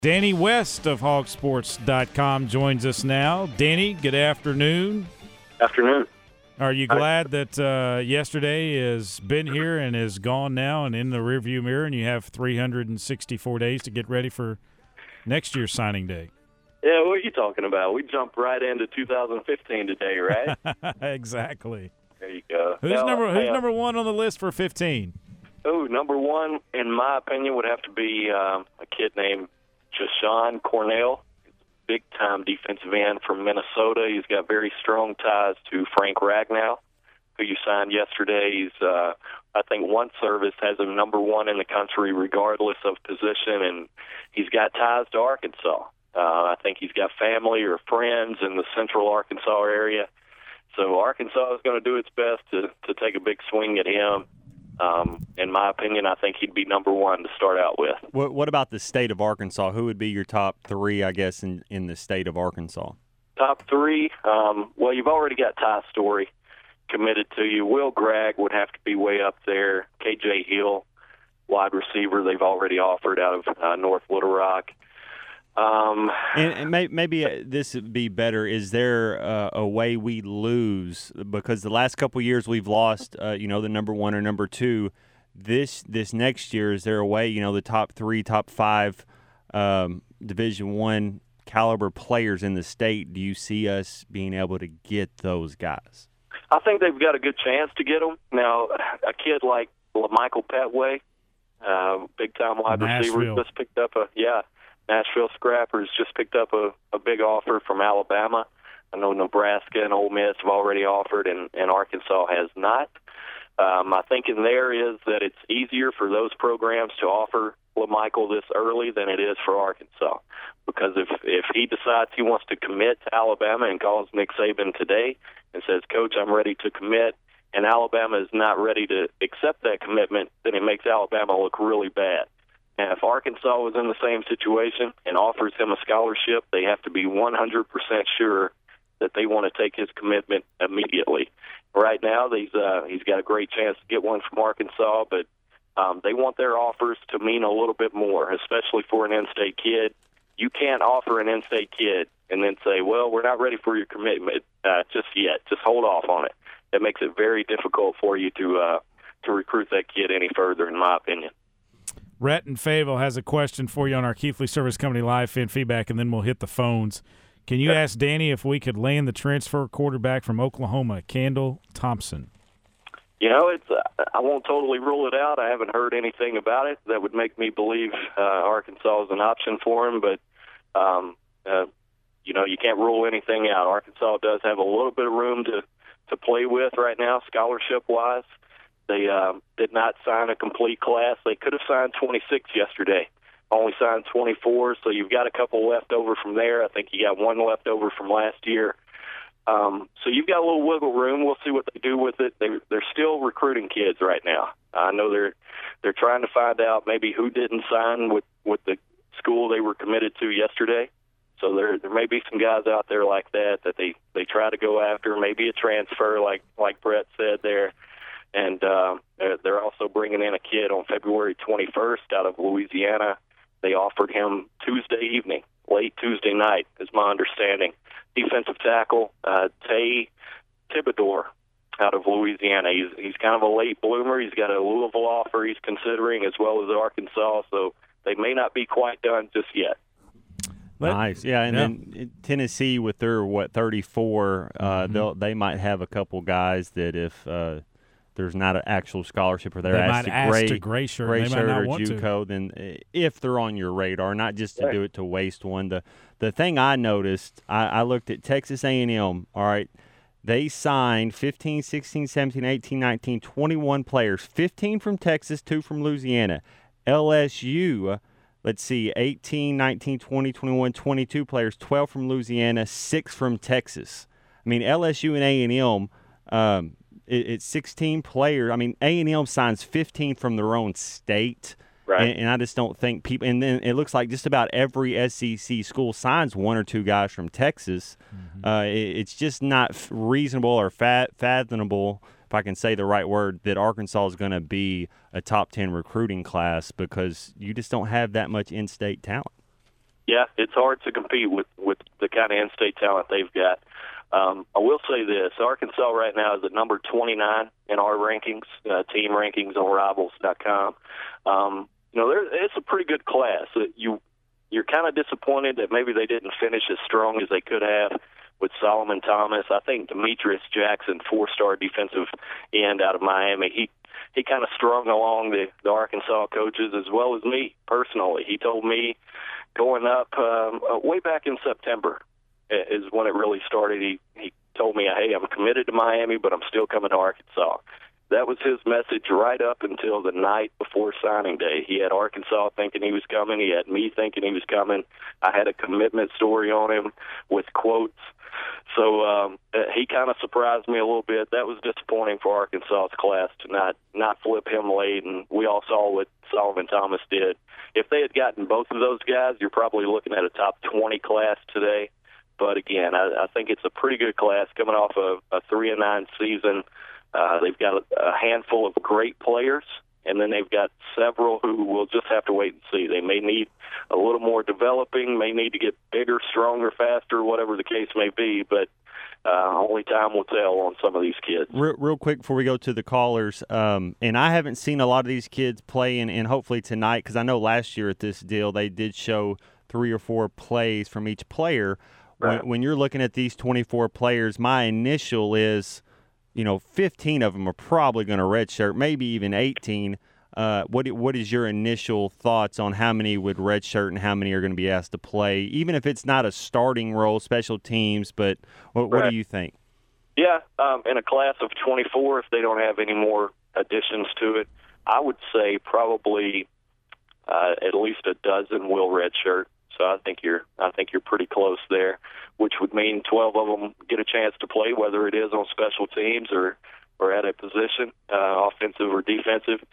Danny West of hogsports.com joins us now. Danny, good afternoon. Afternoon. Are you glad that yesterday has been here and is gone now and in the rearview mirror, and you have 364 days to get ready for next year's signing day? Yeah, what are you talking about? We jumped right into 2015 today, right? Exactly. There you go. Who's number one on the list for 15? Oh, number one, in my opinion, would have to be a kid named Jashawn Cornell. He's a big-time defensive end from Minnesota. He's got very strong ties to Frank Ragnow, who you signed yesterday. He's, I think, one service has him number one in the country regardless of position, and he's got ties to Arkansas. I think he's got family or friends in the central Arkansas area. So Arkansas is going to do its best to take a big swing at him. In my opinion, I think he'd be number one to start out with. What about the state of Arkansas? Who would be your top three, I guess, in the state of Arkansas? Top three? Well, you've already got Ty Story committed to you. Will Gregg would have to be way up there. K.J. Hill, wide receiver, they've already offered out of North Little Rock. And maybe this would be better. Is there a way we lose? Because the last couple of years we've lost, the number one or number two. This next year, is there a way, the top three, top five Division I caliber players in the state, do you see us being able to get those guys? I think they've got a good chance to get them. Now, a kid like Michael Petway, big-time wide receiver, just picked up Nashville Scrappers just picked up a big offer from Alabama. I know Nebraska and Ole Miss have already offered, and Arkansas has not. I think in there is that it's easier for those programs to offer LaMichael this early than it is for Arkansas. Because if he decides he wants to commit to Alabama and calls Nick Saban today and says, Coach, I'm ready to commit, and Alabama is not ready to accept that commitment, then it makes Alabama look really bad. And if Arkansas was in the same situation and offers him a scholarship, they have to be 100% sure that they want to take his commitment immediately. Right now, he's got a great chance to get one from Arkansas, but they want their offers to mean a little bit more, especially for an in-state kid. You can't offer an in-state kid and then say, well, we're not ready for your commitment just yet. Just hold off on it. That makes it very difficult for you to recruit that kid any further, in my opinion. Rhett in Fayetteville has a question for you on our Keithley Service Company live fan feedback, and then we'll hit the phones. Can you ask Danny if we could land the transfer quarterback from Oklahoma, Kendall Thompson? I won't totally rule it out. I haven't heard anything about it that would make me believe Arkansas is an option for him, but you can't rule anything out. Arkansas does have a little bit of room to play with right now, scholarship-wise. They did not sign a complete class. They could have signed 26 yesterday, only signed 24, so you've got a couple left over from there. I think you got one left over from last year. So you've got a little wiggle room. We'll see what they do with it. They're still recruiting kids right now. I know they're trying to find out maybe who didn't sign with the school they were committed to yesterday. So there may be some guys out there like that they try to go after, maybe a transfer like Brett said there. And they're also bringing in a kid on February 21st out of Louisiana. They offered him Tuesday evening, late Tuesday night, is my understanding. Defensive tackle Tay Thibodeau out of Louisiana. He's kind of a late bloomer. He's got a Louisville offer he's considering as well as Arkansas, so they may not be quite done just yet. Nice, yeah, and then Tennessee with their 34, they might have a couple guys that if there's not an actual scholarship or they're asked to gray shirt or JUCO, then if they're on your radar, not just to do it to waste one. The thing I noticed, I looked at Texas A&M, all right, they signed 15, 16, 17, 18, 19, 21 players, 15 from Texas, 2 from Louisiana. LSU, let's see, 18, 19, 20, 21, 22 players, 12 from Louisiana, 6 from Texas. I mean, LSU and A&M, it's 16 players. I mean, A&M signs 15 from their own state. Right. And I just don't think people – and then it looks like just about every SEC school signs 1 or 2 guys from Texas. Mm-hmm. It's just not reasonable or fathomable, if I can say the right word, that Arkansas is going to be a top 10 recruiting class because you just don't have that much in-state talent. Yeah, it's hard to compete with the kind of in-state talent they've got. I will say this: Arkansas right now is at number 29 in our rankings, team rankings on Rivals.com. It's a pretty good class. You're kind of disappointed that maybe they didn't finish as strong as they could have with Solomon Thomas. I think Demetrius Jackson, 4-star defensive end out of Miami, he kind of strung along the Arkansas coaches as well as me personally. He told me going up way back in September is when it really started. He told me, hey, I'm committed to Miami, but I'm still coming to Arkansas. That was his message right up until the night before signing day. He had Arkansas thinking he was coming. He had me thinking he was coming. I had a commitment story on him with quotes. So he kind of surprised me a little bit. That was disappointing for Arkansas's class to not flip him late, and we all saw what Solomon Thomas did. If they had gotten both of those guys, you're probably looking at a top 20 class today. But again, I think it's a pretty good class coming off a 3-9 season. They've got a handful of great players, and then they've got several who will just have to wait and see. They may need a little more developing, may need to get bigger, stronger, faster, whatever the case may be, but only time will tell on some of these kids. Real quick before we go to the callers, and I haven't seen a lot of these kids play, and hopefully tonight, because I know last year at this deal they did show 3 or 4 plays from each player. Right. When you're looking at these 24 players, my initial is, 15 of them are probably going to redshirt, maybe even 18. What is your initial thoughts on how many would redshirt and how many are going to be asked to play, even if it's not a starting role, special teams, but what do you think? Yeah, in a class of 24, if they don't have any more additions to it, I would say probably at least a dozen will redshirt. So I think you're pretty close there, which would mean 12 of them get a chance to play, whether it is on special teams or at a position, offensive or defensive.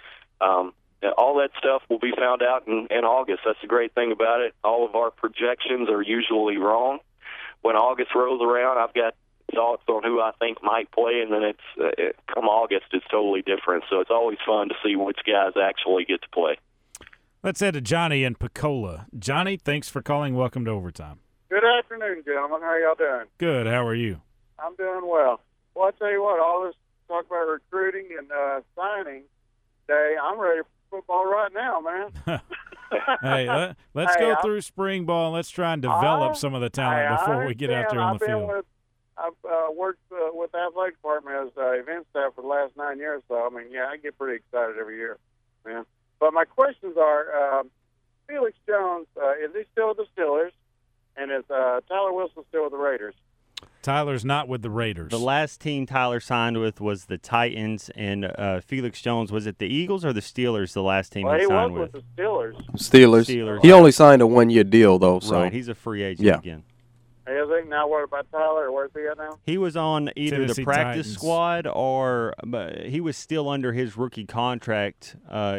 All that stuff will be found out in August. That's the great thing about it. All of our projections are usually wrong. When August rolls around, I've got thoughts on who I think might play, and then it's come August, it's totally different. So it's always fun to see which guys actually get to play. Let's head to Johnny in Pensacola. Johnny, thanks for calling. Welcome to Overtime. Good afternoon, gentlemen. How y'all doing? Good. How are you? I'm doing well. Well, I tell you what, all this talk about recruiting and signing day, I'm ready for football right now, man. Hey, let's go through spring ball and let's try and develop some of the talent before we get out there on the field. I've worked with the athletic department as event staff for the last 9 years, so, I get pretty excited every year, man. But my questions are, Felix Jones, is he still with the Steelers? And is Tyler Wilson still with the Raiders? Tyler's not with the Raiders. The last team Tyler signed with was the Titans, and Felix Jones, was it the Eagles or the Steelers, the last team he signed with? He was with the Steelers. Steelers. He only signed a 1-year deal, though. So. Right, he's a free agent again. Is he? Now what about Tyler? Where's he at now? He was on either Tennessee the practice Titans. squad or he was still under his rookie contract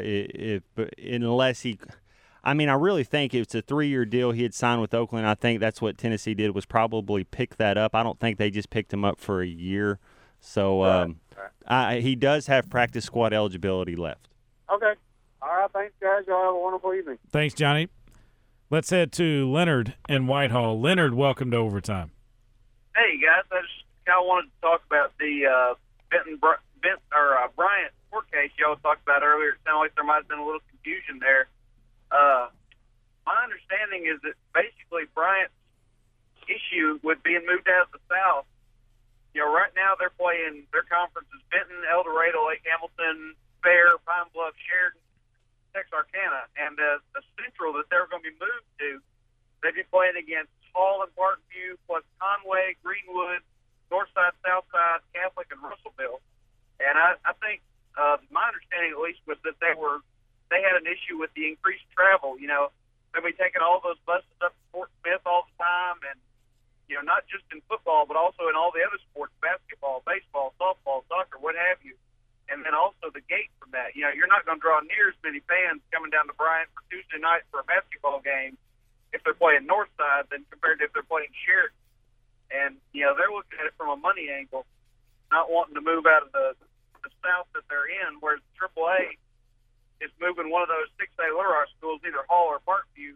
unless he – I really think it's a 3-year deal he had signed with Oakland. I think that's what Tennessee did, was probably pick that up. I don't think they just picked him up for a year. So he does have practice squad eligibility left. Okay. All right, thanks, guys. Y'all have a wonderful evening. Thanks, Johnny. Let's head to Leonard in Whitehall. Leonard, welcome to Overtime. Hey, guys. I just kind of wanted to talk about the Bryant court case y'all talked about earlier. It sounded like there might have been a little confusion there. My understanding is that basically Bryant's issue with being moved out of the South, right now they're playing their conferences: Benton, El Dorado, Lake Hamilton, Fair, Pine Bluff, Sheridan, Texarkana, and the Central that they're going to be moved to, they'd be playing against Hall and Parkview, plus Conway, Greenwood, Northside, Southside, Catholic, and Russellville. And I think my understanding at least was that they had an issue with the increased travel. They'll be taking all those buses up to Fort Smith all the time, and not just in football, but also in all the other sports: basketball, baseball, softball, soccer, what have you. And then also the gate from that. You're not going to draw near as many fans coming down to Bryant for Tuesday night for a basketball game if they're playing Northside than compared to if they're playing Sheridan. And, they're looking at it from a money angle, not wanting to move out of the South that they're in, whereas AAA is moving one of those 6A Little Rock schools, either Hall or Parkview,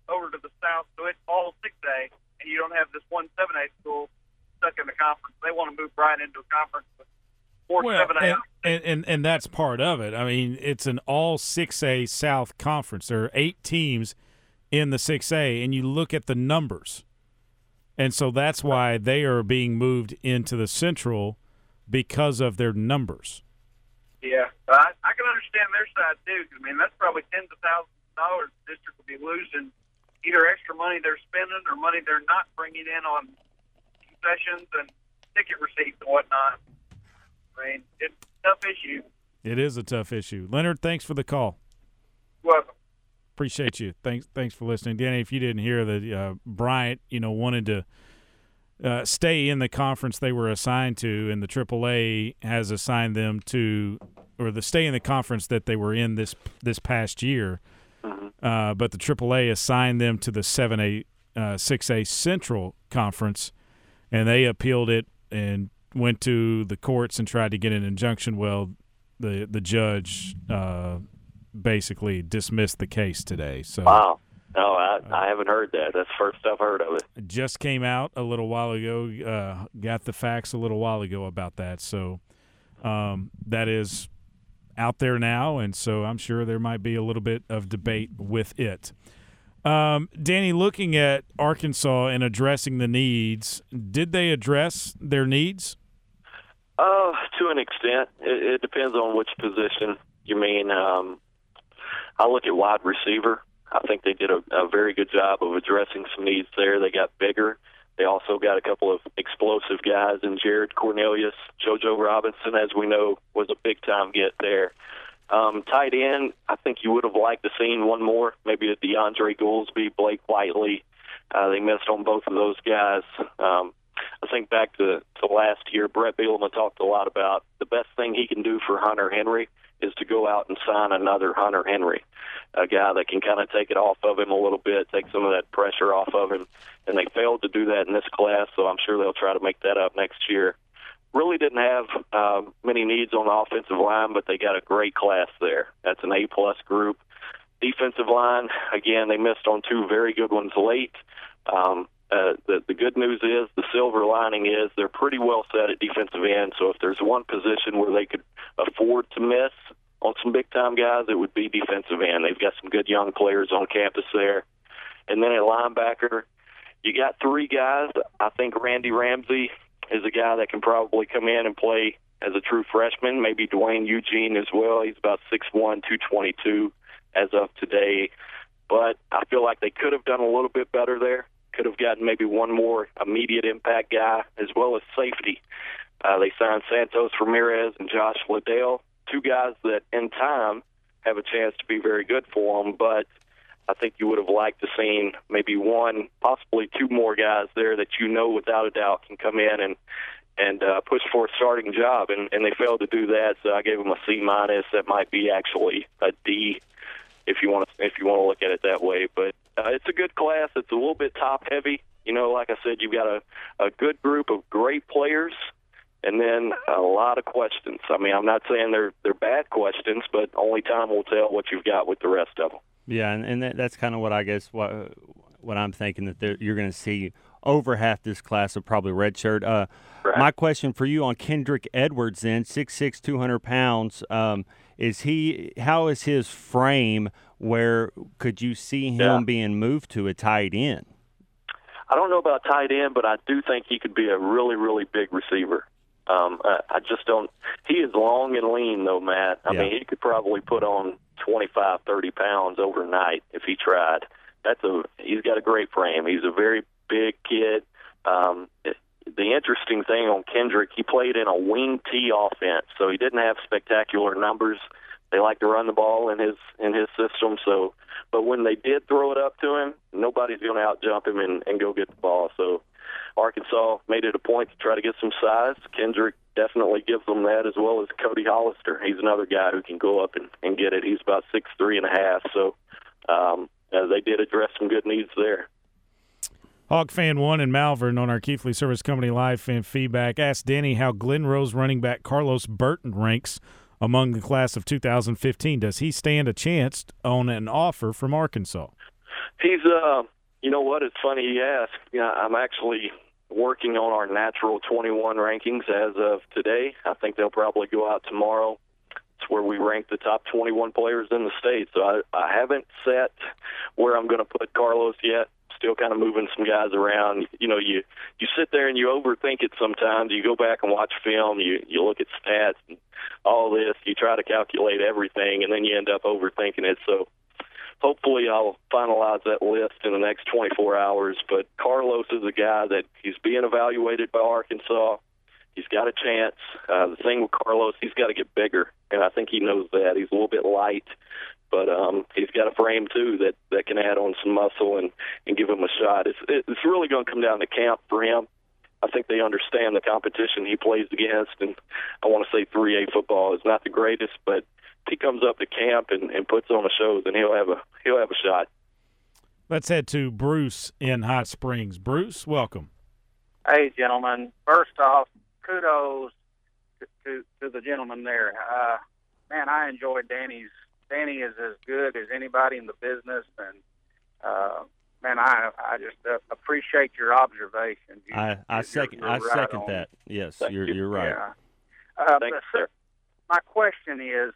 over to the south, so it's all 6A, and you don't have this one 7A school stuck in the conference. They want to move Bryant into a conference with more 7A. And that's part of it. I mean, it's an all 6A South conference. There are 8 teams in the 6A, and you look at the numbers. And so that's why they are being moved into the Central because of their numbers. Yeah, I can understand their side, too. I mean, that's probably tens of thousands of dollars the district will be losing, either extra money they're spending or money they're not bringing in on concessions and ticket receipts and whatnot. I mean, it's a tough issue. It is a tough issue. Leonard, thanks for the call. Welcome. Appreciate you. Thanks for listening. Danny, if you didn't hear that Bryant, wanted to stay in the conference they were assigned to, and the AAA has assigned them to, or the stay in the conference that they were in this past year. Mm-hmm. But the AAA assigned them to the 7A, 6A Central Conference, and they appealed it and went to the courts and tried to get an injunction. Well, the judge basically dismissed the case today. So wow. No, I haven't heard that. That's the first I've heard of it. It just came out a little while ago, got the facts a little while ago about that. So that is out there now, and so I'm sure there might be a little bit of debate with it. Danny, looking at Arkansas and addressing the needs, did they address their needs? To an extent. It depends on which position you mean. I look at wide receiver. I think they did a very good job of addressing some needs there. They got bigger. They also got a couple of explosive guys in Jared Cornelius. JoJo Robinson, as we know, was a big-time get there. Tight end, I think you would have liked to seen one more, maybe a DeAndre Goolsby, Blake Whiteley. They missed on both of those guys. I think back to last year, Brett Bielema talked a lot about the best thing he can do for Hunter Henry is to go out and sign another Hunter Henry, a guy that can kind of take it off of him a little bit, take some of that pressure off of him. And they failed to do that in this class, so I'm sure they'll try to make that up next year. Really didn't have many needs on the offensive line, but they got a great class there. That's an A-plus group. Defensive line, again, they missed on 2 very good ones late. The good news is, the silver lining is, they're pretty well set at defensive end, so if there's one position where they could afford to miss on some big-time guys, it would be defensive end. They've got some good young players on campus there. And then at linebacker, you got 3 guys. I think Randy Ramsey is a guy that can probably come in and play as a true freshman, maybe Dwayne Eugene as well. He's about 6'1", 222 as of today. But I feel like they could have done a little bit better there. Could have gotten maybe one more immediate impact guy, as well as safety. They signed Santos Ramirez and Josh Liddell, 2 guys that in time have a chance to be very good for them, but I think you would have liked to seen maybe 1, possibly 2 more guys there that without a doubt can come in and push for a starting job, and they failed to do that, so I gave them a C-. That might be actually a D if you want to look at it that way, but it's a good class. It's a little bit top-heavy. Like I said, you've got a good group of great players and then a lot of questions. I mean, I'm not saying they're bad questions, but only time will tell what you've got with the rest of them. Yeah, and that's kind of what I guess what I'm thinking, that you're going to see over half this class will probably redshirt. Right. My question for you on Kendrick Edwards then, 6'6", 200 pounds, how is his frame? Where could you see him being moved to a tight end? I don't know about tight end, but I do think he could be a really, really big receiver. I just don't – he is long and lean, though, Matt. I mean, he could probably put on 25, 30 pounds overnight if he tried. He's got a great frame. He's a very big kid. The interesting thing on Kendrick, he played in a wing T offense, so he didn't have spectacular numbers. They like to run the ball in his system. So, but when they did throw it up to him, nobody's going to out-jump him and go get the ball. So Arkansas made it a point to try to get some size. Kendrick definitely gives them that, as well as Cody Hollister. He's another guy who can go up and get it. He's about 6'3.5". So they did address some good needs there. Hog Fan 1 in Malvern on our Keithley Service Company Live Fan Feedback asked Danny how Glen Rose running back Carlos Burton ranks among the class of 2015. Does he stand a chance on an offer from Arkansas? He's, you know what? It's funny you ask. I'm actually working on our natural 21 rankings as of today. I think they'll probably go out tomorrow. It's where we rank the top 21 players in the state. So I haven't set where I'm going to put Carlos yet. Still kind of moving some guys around. You sit there and you overthink it sometimes. You go back and watch film. You look at stats and all this. You try to calculate everything, and then you end up overthinking it. So hopefully I'll finalize that list in the next 24 hours. But Carlos is a guy that he's being evaluated by Arkansas. He's got a chance. The thing with Carlos, he's got to get bigger, and I think he knows that. He's a little bit light, but he's got a frame, too, that can add on some muscle and give him a shot. It's really going to come down to camp for him. I think they understand the competition he plays against, and I want to say 3A football is not the greatest, but if he comes up to camp and puts on a show, then he'll have a shot. Let's head to Bruce in Hot Springs. Bruce, welcome. Hey, gentlemen. First off, kudos to the gentleman there. Man, I enjoyed Danny's. Danny is as good as anybody in the business, and man, I just appreciate your observation. I second that. Yes, you're right. Yeah. My question is,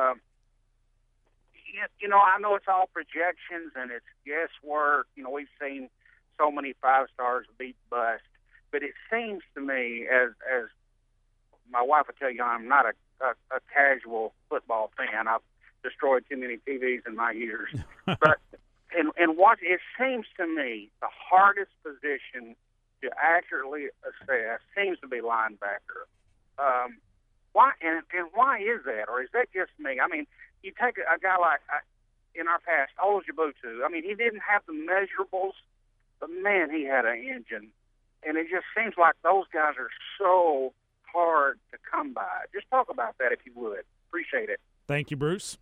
I know it's all projections and it's guesswork. We've seen so many 5-stars beat bust, but it seems to me, as my wife will tell you, I'm not a casual football fan. I've destroyed too many TVs in my years, but and what it seems to me, the hardest position to accurately assess seems to be linebacker. Why and why is that, or is that just me? I mean, you take a guy like in our past, Ojibwe. I mean, he didn't have the measurables, but man, he had an engine, and it just seems like those guys are so hard to come by. Just talk about that if you would. Appreciate it. Thank you, Bruce.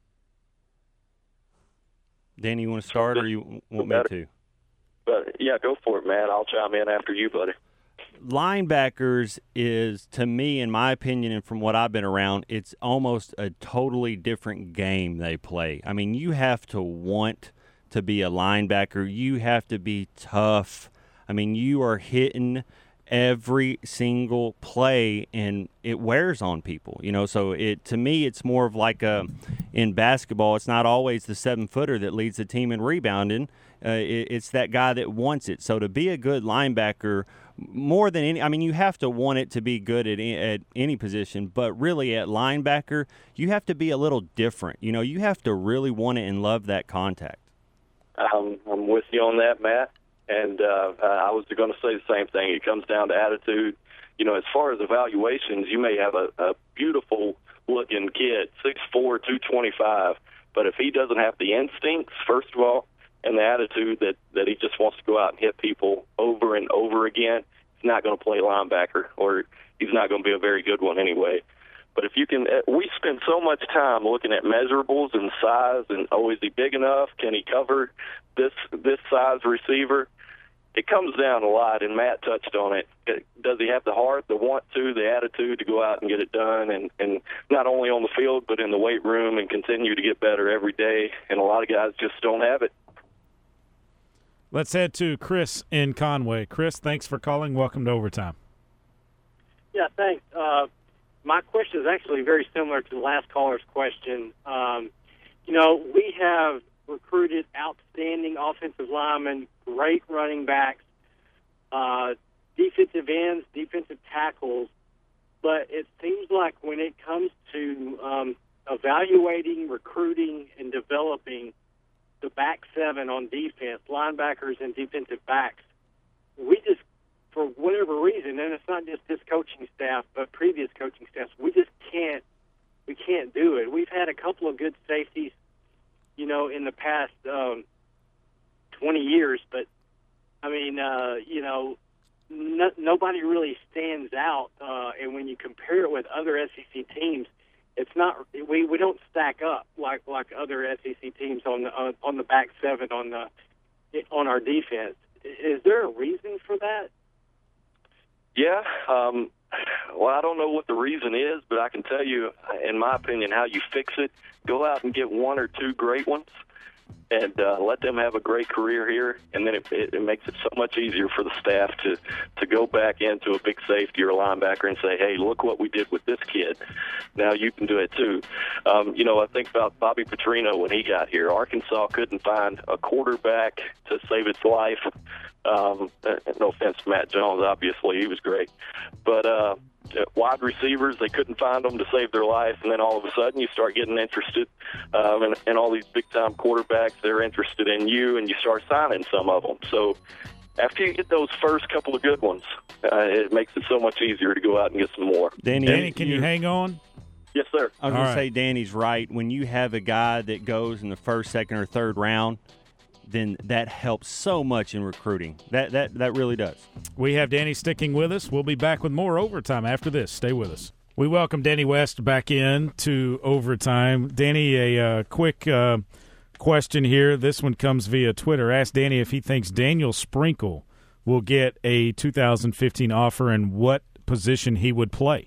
Danny, you want to start, or you want me to? But yeah, go for it, man. I'll chime in after you, buddy. Linebackers is, to me, in my opinion, and from what I've been around, it's almost a totally different game they play. I mean, you have to want to be a linebacker. You have to be tough. I mean, you are hitting every single play, and it wears on people, so to me, it's more of like in basketball, it's not always the 7-footer that leads the team in rebounding. It's that guy that wants it. So to be a good linebacker, more than any, I mean, you have to want it to be good at any position, but really at linebacker, you have to be a little different. You have to really want it and love that contact. I'm with you on that, Matt. And I was going to say the same thing. It comes down to attitude. As far as evaluations, you may have a beautiful-looking kid, 6'4", 225, but if he doesn't have the instincts, first of all, and the attitude that he just wants to go out and hit people over and over again, he's not going to play linebacker, or he's not going to be a very good one anyway. But if you can, we spend so much time looking at measurables and size, and is he big enough? Can he cover this size receiver? It comes down a lot, and Matt touched on it. Does he have the heart, the want to, the attitude to go out and get it done, and not only on the field but in the weight room, and continue to get better every day? And a lot of guys just don't have it. Let's head to Chris in Conway. Chris, thanks for calling. Welcome to Overtime. Yeah, thanks. My question is actually very similar to the last caller's question. We have recruited outstanding offensive linemen, great running backs, defensive ends, defensive tackles, but it seems like when it comes to evaluating, recruiting, and developing the back seven on defense, linebackers and defensive backs, we just, for whatever reason, and it's not just this coaching staff, but previous coaching staffs, we can't do it. We've had a couple of good safeties, in the past 20 years, but I mean, nobody really stands out. And when you compare it with other SEC teams, it's not. We don't stack up like other SEC teams on the back seven on our defense. Is there a reason for that? Yeah. Well, I don't know what the reason is, but I can tell you, in my opinion, how you fix it. Go out and get one or two great ones. and let them have a great career here, and then it makes it so much easier for the staff to go back into a big safety or a linebacker and say, hey, look what we did with this kid. Now you can do it too. I think about Bobby Petrino when he got here. Arkansas couldn't find a quarterback to save its life. No offense to Matt Jones, obviously, he was great. But wide receivers, they couldn't find them to save their life, and then all of a sudden you start getting interested, and all these big-time quarterbacks, they're interested in you, and you start signing some of them. So after you get those first couple of good ones, it makes it so much easier to go out and get some more. Danny, can you hang on? Yes, sir. I was going to say Danny's right. When you have a guy that goes in the first, second, or third round, then that helps so much in recruiting. That really does. We have Danny sticking with us. We'll be back with more Overtime after this. Stay with us. We welcome Danny West back in to Overtime. Danny, a quick question here. This one comes via Twitter. Ask Danny if he thinks Daniel Sprinkle will get a 2015 offer and what position he would play.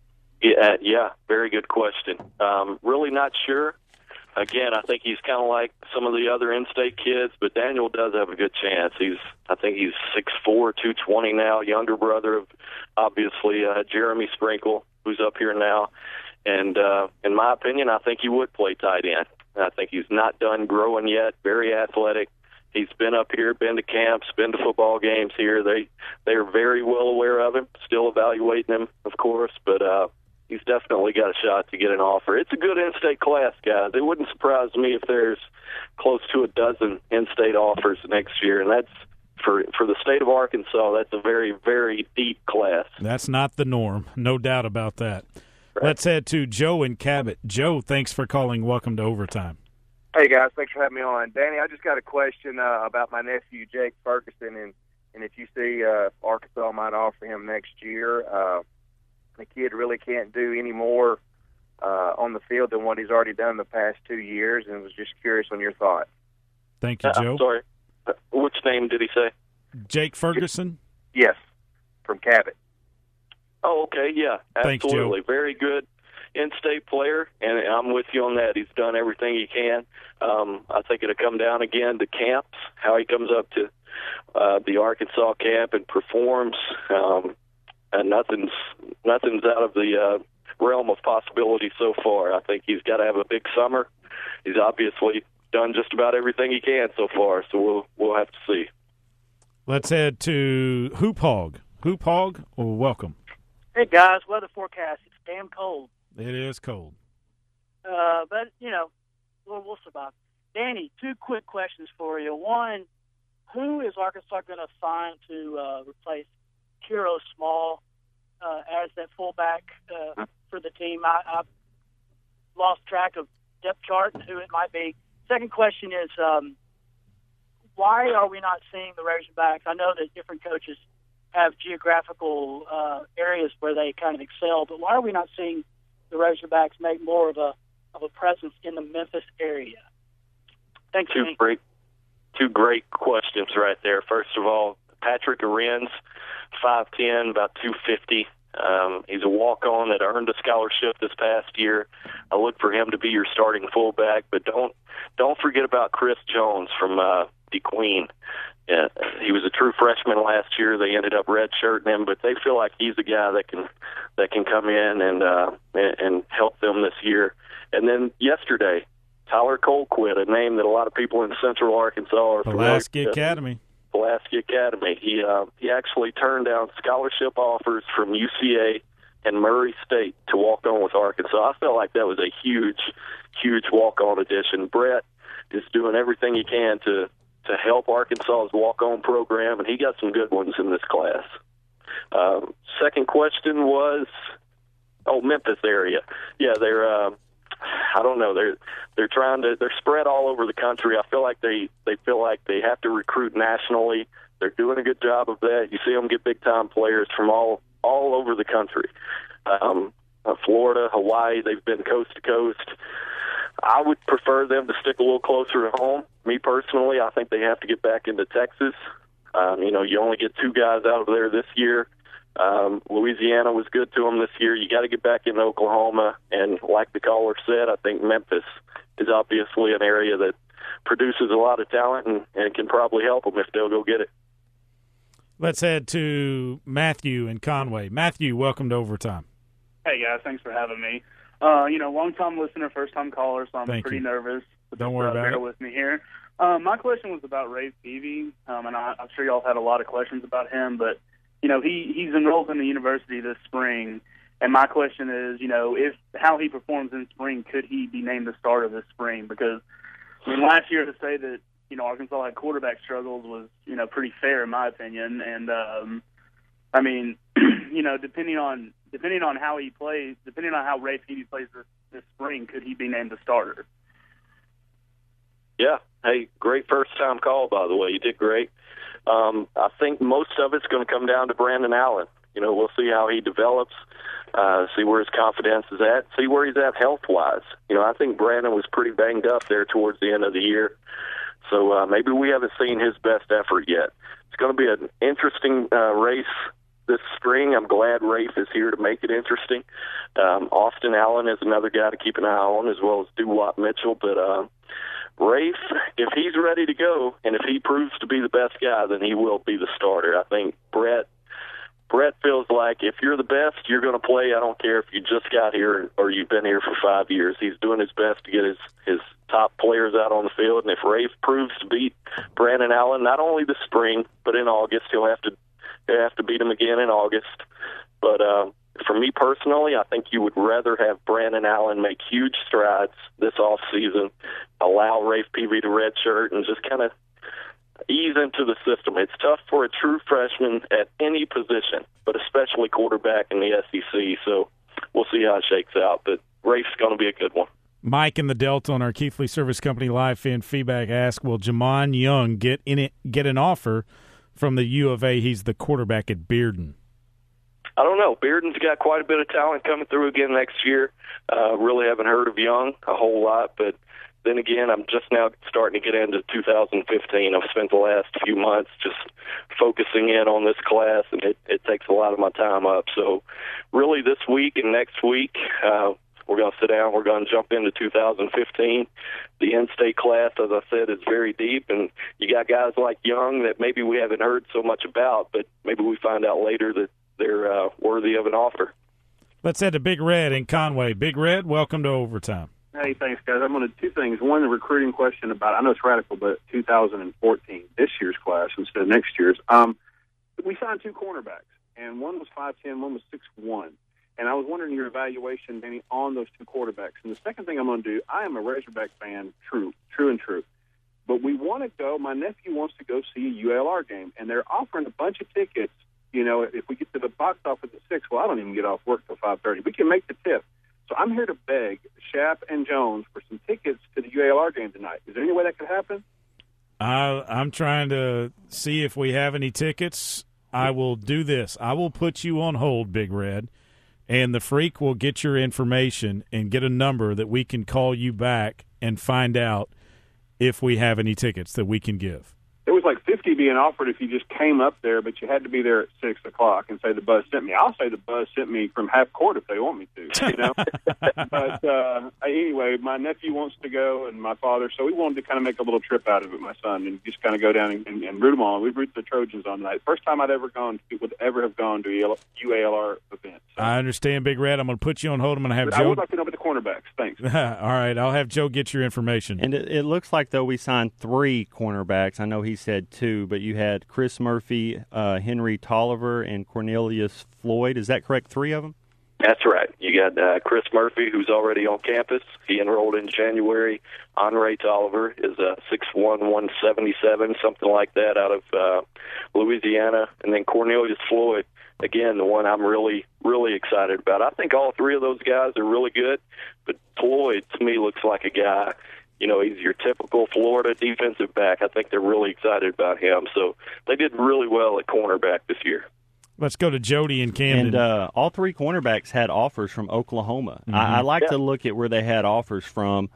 Yeah, very good question. Really not sure. Again, I think he's kind of like some of the other in-state kids, but Daniel does have a good chance. I think he's 6'4", 220 now, younger brother of, obviously, Jeremy Sprinkle, who's up here now. And in my opinion, I think he would play tight end. I think he's not done growing yet, very athletic. He's been up here, been to camps, been to football games here. They are very well aware of him, still evaluating him, of course, but he's definitely got a shot to get an offer. It's a good in-state class, guys. It wouldn't surprise me if there's close to a dozen in-state offers next year, and that's for the state of Arkansas. That's a very, very deep class. That's not the norm, no doubt about that. Right. Let's head to Joe in Cabot. Joe, thanks for calling. Welcome to Overtime. Hey, guys. Thanks for having me on. Danny, I just got a question about my nephew, Jake Ferguson, and if you see Arkansas might offer him next year. The kid really can't do any more on the field than what he's already done the past 2 years, and was just curious on your thought. Thank you, Joe. I'm sorry. Which name did he say? Jake Ferguson? Yes, from Cabot. Oh, okay, yeah, absolutely. Thanks, Joe. Very good in-state player, and I'm with you on that. He's done everything he can. I think it'll come down again to camps, how he comes up to the Arkansas camp and performs. And nothing's out of the realm of possibility so far. I think he's got to have a big summer. He's obviously done just about everything he can so far, so we'll have to see. Let's head to Hoop Hog. Hoop Hog, welcome. Hey, guys, weather forecast. It's damn cold. It is cold. But, we'll survive. Danny, 2 quick questions for you. One, who is Arkansas going to sign to replace Kiro Small as that fullback for the team? I lost track of depth chart and who it might be. Second question is, why are we not seeing the Razorbacks? I know that different coaches have geographical areas where they kind of excel, but why are we not seeing the Razorbacks make more of a presence in the Memphis area? Thanks. Two great questions right there. First of all, Patrick Arends, 5'10", about 250. He's a walk-on that earned a scholarship this past year. I look for him to be your starting fullback, but don't forget about Chris Jones from DeQueen. He was a true freshman last year. They ended up redshirting him, but they feel like he's a guy that can come in and help them this year. And then yesterday, Tyler Colquitt, a name that a lot of people in Central Arkansas are familiar with. Pulaski Academy. Pulaski Academy. He actually turned down scholarship offers from UCA and Murray State to walk on with Arkansas. I felt like that was a huge walk-on addition. Brett is doing everything he can to help Arkansas's walk-on program, and he got some good ones in this class. Second question was, Memphis area. Yeah, they're I don't know. They're spread all over the country. I feel like they feel like they have to recruit nationally. They're doing a good job of that. You see them get big time players from all over the country. Florida, Hawaii, they've been coast to coast. I would prefer them to stick a little closer to home. Me personally, I think they have to get back into Texas. You only get 2 guys out of there this year. Louisiana was good to them this year. You got to get back into Oklahoma, and like the caller said, I think Memphis is obviously an area that produces a lot of talent and can probably help them if they'll go get it. Let's head to Matthew in Conway. Matthew, welcome to Overtime. Hey, guys. Thanks for having me. Long-time listener, first-time caller, so I'm pretty nervous. Don't worry about it. Bear with me here. My question was about Rafe Peavy, and I'm sure y'all had a lot of questions about him, but, he's enrolled in the university this spring, and my question is, if how he performs in spring, could he be named the starter this spring? Because, last year to say that, Arkansas had quarterback struggles was, pretty fair in my opinion, and, depending on how he plays, depending on how Rafe Peavy plays this spring, could he be named the starter? Yeah. Hey, great first-time call, by the way. You did great. I think most of it's going to come down to Brandon Allen. We'll see how he develops, see where his confidence is at, see where he's at health-wise. I think Brandon was pretty banged up there towards the end of the year. So maybe we haven't seen his best effort yet. It's going to be an interesting race this spring. I'm glad Rafe is here to make it interesting. Austin Allen is another guy to keep an eye on, as well as Duwop Mitchell. But Rafe, if he's ready to go, and if he proves to be the best guy, then he will be the starter. I think Brett feels like if you're the best, you're going to play. I don't care if you just got here or you've been here for 5 years. He's doing his best to get his top players out on the field. And if Rafe proves to beat Brandon Allen, not only this spring, but in August, he'll have to beat him again in August. But for me personally, I think you would rather have Brandon Allen make huge strides this offseason, allow Rafe Peavy to redshirt, and just kind of ease into the system. It's tough for a true freshman at any position, but especially quarterback in the SEC. So we'll see how it shakes out. But Rafe's going to be a good one. Mike in the Delta on our Keithley Service Company live fan feedback asked, will Jamon Young get an offer from the U of A? He's the quarterback at Bearden. I don't know. Bearden's got quite a bit of talent coming through again next year. Really haven't heard of Young a whole lot, but then again, I'm just now starting to get into 2015. I've spent the last few months just focusing in on this class, and it takes a lot of my time up. So really this week and next week, we're going to sit down. We're going to jump into 2015. The in-state class, as I said, is very deep, and you got guys like Young that maybe we haven't heard so much about, but maybe we find out later that they're worthy of an offer. Let's head to Big Red in Conway. Big Red, welcome to Overtime. Hey, thanks, guys. I'm going to two things. One, the recruiting question about, I know it's radical, but 2014, this year's class instead of next year's. We signed two cornerbacks, and one was 5'10", one was 6'1". And I was wondering your evaluation, Danny, on those two quarterbacks. And the second thing I'm going to do, I am a Razorback fan, true and true. But we want to go, my nephew wants to go see a ULR game, and they're offering a bunch of tickets. If we get to the box office at 6, well, I don't even get off work till 5:30. We can make the tip. So I'm here to beg Shap and Jones for some tickets to the UALR game tonight. Is there any way that could happen? I'm trying to see if we have any tickets. I will do this. I will put you on hold, Big Red, and the Freak will get your information and get a number that we can call you back and find out if we have any tickets that we can give. There was like 50 being offered if you just came up there, but you had to be there at 6 o'clock and say the buzz sent me. I'll say the buzz sent me from half court if they want me to, But anyway, my nephew wants to go and my father, so we wanted to kind of make a little trip out of it, my son, and just kind of go down and root them on. We root the Trojans on tonight. First time I'd ever have gone to a UALR event. So. I understand, Big Red. I'm going to put you on hold. I'm going to have Joe. I would like to know about the cornerbacks. Thanks. All right. I'll have Joe get your information. And it looks like, though, we signed 3 cornerbacks. I know he said 2, but you had Chris Murphy, Henry Tolliver, and Cornelius Floyd. Is that correct, 3 of them? That's right. You got Chris Murphy, who's already on campus. He enrolled in January. Henry Tolliver is 6'1", 177, something like that, out of Louisiana. And then Cornelius Floyd, again, the one I'm really, really excited about. I think all 3 of those guys are really good, but Floyd, to me, looks like a guy, he's your typical Florida defensive back. I think they're really excited about him. So they did really well at cornerback this year. Let's go to Jody in Camden. And all 3 cornerbacks had offers from Oklahoma. Mm-hmm. I like to look at where they had offers from.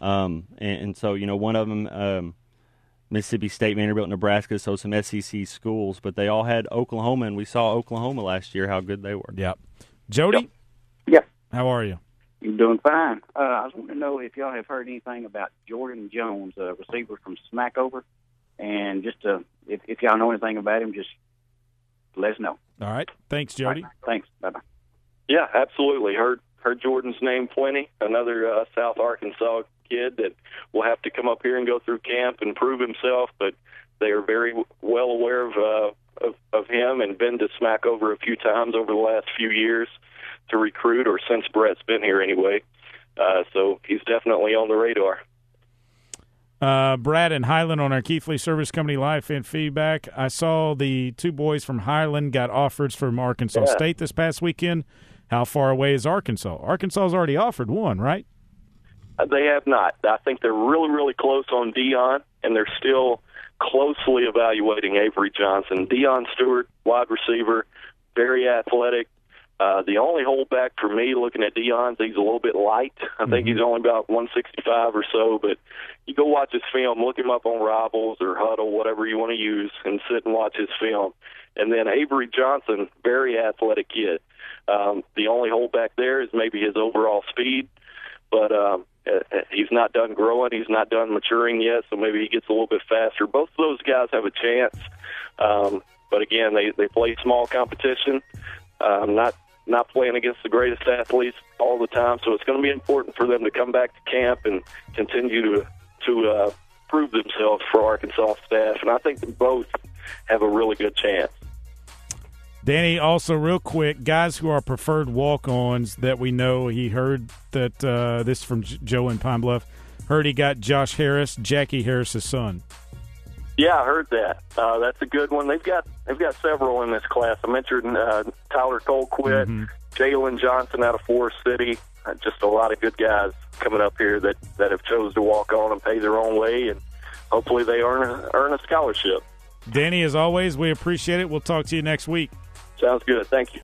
And so, one of them, Mississippi State, Vanderbilt, Nebraska, so some SEC schools. But they all had Oklahoma, and we saw Oklahoma last year, how good they were. Yep. Jody? Yes. How are you? I'm doing fine. I was wanting to know if y'all have heard anything about Jordan Jones, a receiver from Smackover, and just if y'all know anything about him, just let us know. All right. Thanks, Jody. Right. Thanks. Bye-bye. Yeah, absolutely. Heard Jordan's name plenty. Another South Arkansas kid that will have to come up here and go through camp and prove himself, but they are very well aware of him and been to Smackover a few times over the last few years to recruit, or since Brett's been here anyway. So he's definitely on the radar. Brad and Highland on our Keithley Service Company Live Fan Feedback. I saw the two boys from Highland got offers from Arkansas State this past weekend. How far away is Arkansas? Arkansas's already offered one, right? They have not. I think they're really, really close on Dion, and they're still closely evaluating Avery Johnson. Dion Stewart, wide receiver, very athletic. The only holdback for me looking at Dion's, he's a little bit light. I think he's only about 165 or so, but you go watch his film, look him up on Rivals or Huddle, whatever you want to use, and sit and watch his film. And then Avery Johnson, very athletic kid. The only holdback there is maybe his overall speed, but he's not done growing. He's not done maturing yet, so maybe he gets a little bit faster. Both of those guys have a chance, but again, they play small competition. Not playing against the greatest athletes all the time, so it's going to be important for them to come back to camp and continue to prove themselves for Arkansas staff, and I think they both have a really good chance. Danny, also real quick, guys who are preferred walk-ons that we know, he heard that this from Joe in Pine Bluff, heard he got Josh Harris, Jackie Harris's son. Yeah, I heard that. That's a good one. They've got several in this class. I mentioned Tyler Colquitt, Jalen Johnson out of Forest City. Just a lot of good guys coming up here that have chose to walk on and pay their own way, and hopefully they earn a scholarship. Danny, as always, we appreciate it. We'll talk to you next week. Sounds good. Thank you.